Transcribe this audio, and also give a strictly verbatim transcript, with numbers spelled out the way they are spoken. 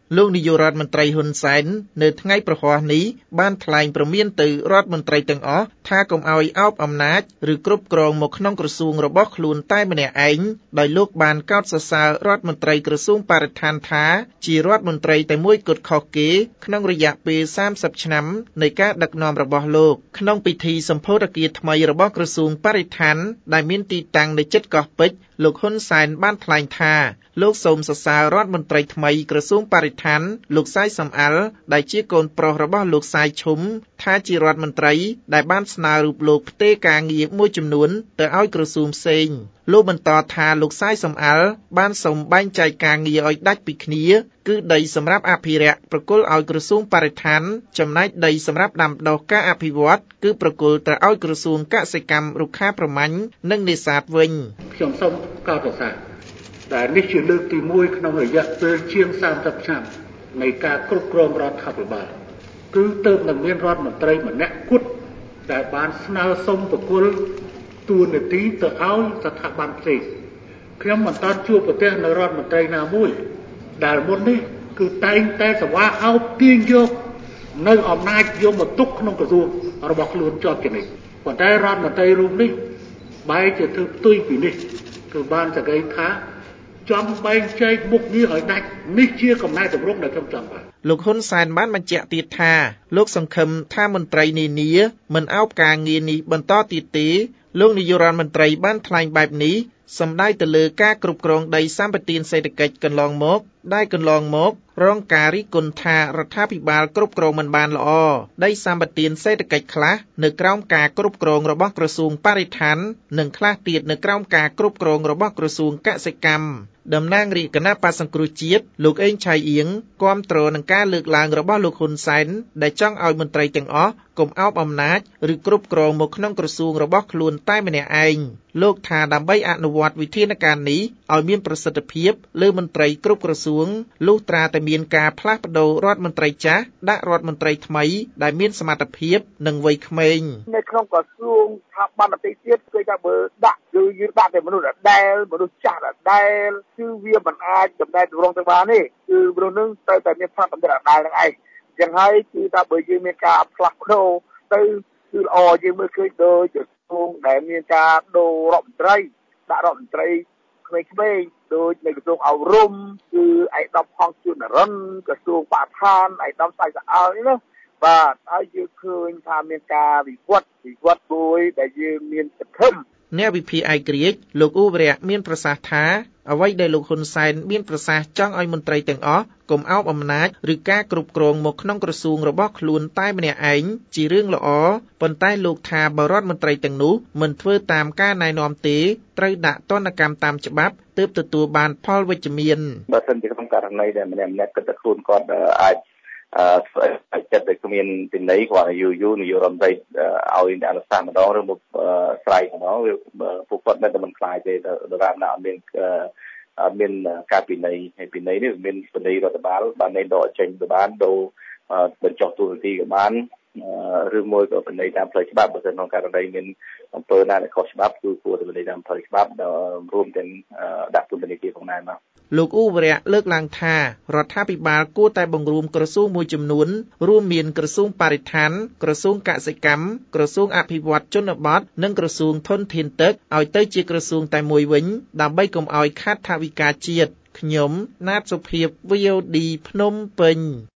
លោកនាយករដ្ឋមន្ត្រីហ៊ុនសែននៅថ្ងៃប្រហ័សនេះបានថ្លែងព្រមានទៅរដ្ឋមន្ត្រីទាំងអស់ថាកុំឲ្យអោបអំណាចឬគ្រប់គ្រងមកក្នុងក្រសួងរបស់ខ្លួនតែម្នាក់ឯងដោយលោកបានកោតសរសើររដ្ឋមន្ត្រីក្រសួងបរិស្ថានថាជារដ្ឋមន្ត្រីតែមួយគត់ខុសគេក្នុងរយៈពេលសាមសិបឆ្នាំនៃការដឹកនាំរបស់លោកក្នុងពិធីសម្ពោធភារថ្មីរបស់ក្រសួងបរិស្ថានដែលមានទីតាំងនៅជិតកោះពេជ្រលោកហ៊ុនសែនបានថ្លែងថាលោកសូមសរសើររដ្ឋមន្ត្រីថ្មីក្រសួងបរិស្ថានលោកសាយសំអាល់ដែលជាកូនប្រុសរបស់លោកសាយឈុំថាជារដ្ឋមន្ត្រីដែលបានស្នើរូបលោកផ្ទេរការងារមួយចំនួនទៅឲ្យក្រសួងផ្សេងលោកបន្តថាលោកសាយសំអាល់បានសូមបែងចែកការងារឲ្យដាច់ពីគ្នាគឺដីសម្រាប់អភិរក្សប្រគល់ឲ្យក្រសួងបរិស្ថានចំណែកដីសម្រាប់ដាំដុះការអភិវឌ្ឍគឺប្រគល់ទៅឲ្យក្រសួងកសិកម្មរុក្ខាប្រមាញ់និងនេសាទវិញខ្ញុំសូមកោតសរសើរដែលនេះជាលើកទីមួយក្នុងរយៈពេលជាងសាមសិបឆ្នាំនៃការគ្រប់គ្រងរដ្ឋាភិបាលគឺទើបនឹងមានរដ្ឋមន្ត្រីម្នាក់គត់ដែលបានស្នើសុំប្រគល់តួនាទីទៅឲ្យស្ថាប័នផ្សេងខ្ញុំមិនតាន់ជួបប្រទះនៅរដ្ឋមន្ត្រីណាមួយដែលមុននេះគឺតែងតែសវ៉ាអោបទាញយកនៅអំណាចយកមកទុកក្នុងក្រសួងរបស់ខ្លួនជាប់ជានិច្ចប៉ុន្តែរដ្ឋមន្ត្រីរូបនេះបែរជាធ្វើផ្ទុយពីនេះគឺបានសង្កេតថាចង់បែងចែកមុខងារឲ្យដាច់នេះជាកំណែទម្រង់ដែលខ្ញុំចង់បានលោកហ៊ុនសែនបានបញ្ជាក់ទៀតថាលោកសង្ឃឹមថាមន្ត្រីនានាមិនអោបការងារនេះបន្តទៀតទេលោកនាយករដ្ឋមន្ត្រីបានថ្លែងបែបនេះសំដៅទៅលើការគ្រប់គ្រងដីសម្បត្តិសេដ្ឋកិច្ចកន្លងមកដែលកន្លងមករងការរិះគន់ថារដ្ឋាភិបាលគ្រប់គ្រងមិនបានល្អដីសម្បត្តិសេដ្ឋកិច្ចខ្លះនៅក្រោមការគ្រប់គ្រងរបស់ក្រសួងបរិស្ថាននិងខ្លះទៀតនៅក្រោមការគ្រប់គ្រងរបស់ក្រសួងកសិកម្មតំណាងរាជគណៈបក្សសង្គ្រោះជាតិលោកអេងឆៃអៀងគាំទ្រនឹងការលើកឡើងរបស់លោកហ៊ុនសែនដែលចង់ឲ្យមន្ត្រីទាំងអស់កុំអោបអំណាចឬគ្រប់គ្រងមកក្នុងក្រសួងរបស់ខ្លួនតែម្នាក់ឯងលោកថាដើម្បីអនុវត្តវិធានការនេះឲ្យមានប្រសិទ្ធភាពលើមន្ត្រីគ្រប់ក្រសួងលុះត្រាតែមានការផ្លាស់ប្ដូររដ្ឋមន្ត្រីចាស់ដាក់រដ្ឋមន្ត្រីថ្មីដែលមានសមត្ថភាពនិងវ័យក្មេងនៅក្នុងក្រសួងស្ថាប័នដទៃទៀតគឺថាបើដាក់គឺយើងដាក់តែមនុស្សដដែលមនុស្សចាស់ដដែលគឺវាមិនអាចចំណែករងទៅបានទេគឺមនុស្សនឹងត្រូវតែមានផ្នត់កំណត់ដដែលនឹងឯងអញ្ចឹងហើយគឺថាបើយើងមានការផ្លាស់ប្ដូរទៅគឺល្អយើងមើលឃើញដោយក្រសួងដែលមានការដូររដ្ឋមន្ត្រីដាក់រដ្ឋមន្ត្រីក្មេងៗដូចនៅក្រសួងអប់រំគឺឯកឧត្តមហងជួននរិនក្រសួងបរិស្ថានឯកឧត្តមសៃសាអល់នេះណាបាទហើយយើងឃើញថាមានការវិវត្តវិវត្តមួយដែលយើងមានសង្ឃឹមអ្នកវិភាគឯករាជ្យលោកអ៊ូវរៈមានប្រសាសន៍ថាអ្វីដែលលោកហ៊ុនសែនមានប្រសាសន៍ចង់ឲ្យមន្ត្រីទាំងអស់កុំអោបអំណាចឬការគ្រប់គ្រងមកក្នុងក្រសួងរបស់ខ្លួនតែម្នាក់ឯងជារឿងល្អប៉ុន្តែលោកថាបរដ្ឋមន្ត្រីទាំងនោះមិនធ្វើតាមការណែនាំទេត្រូវដាក់ទណ្ឌកម្មតាមច្បាប់ទើបទទួលបានផលវិជ្ជមានបើសិនជាក្នុងករណីដែលម្នាក់ម្នាក់គិតថាខ្លួនគាត់អាចអឺចិត្តតែគ្មានទីន័យគាត់យូរយូរនាយករដ្ឋមន្ត្រីឲ្យអនុសាសន៍ម្ដងឬមកស្រ័យម្ដងវាពួកគាត់មិនតែមិនខ្លាយទេដរាបណាអត់មានអត់មានការពិន័យហើយពិន័យនេះមានពិន័យរដ្ឋបាលបានដកចេញទៅបានដូរបញ្ចុះទូរទស្សន៍ក៏បានឬមួយក៏ពិន័យតាមផ្លូវច្បាប់បើសិនក្នុងករណីមានអំពើណាដែលខុសច្បាប់គឺគួរតែពិន័យតាមផ្លូវច្បាប់រួមទាំងដាក់ពន្ធនាគារផងដែរមកលោកអ៊ូវរៈលើកឡើងថារដ្ឋាភិបាលគួរតែបង្រួមក្រសួងមួយចំនួនរួមមានក្រសួងបរិស្ថានក្រសួងកសិកម្មក្រសួងអភិវឌ្ឍជនបទនិងក្រសួងធនធានទឹកឲ្យទៅជាក្រសួងតែមួយវិញដើម្បីកុំឲ្យខាតថវិកាជាតិខ្ញុំណាតសុភាព វី អូ ឌី ភ្នំពេញ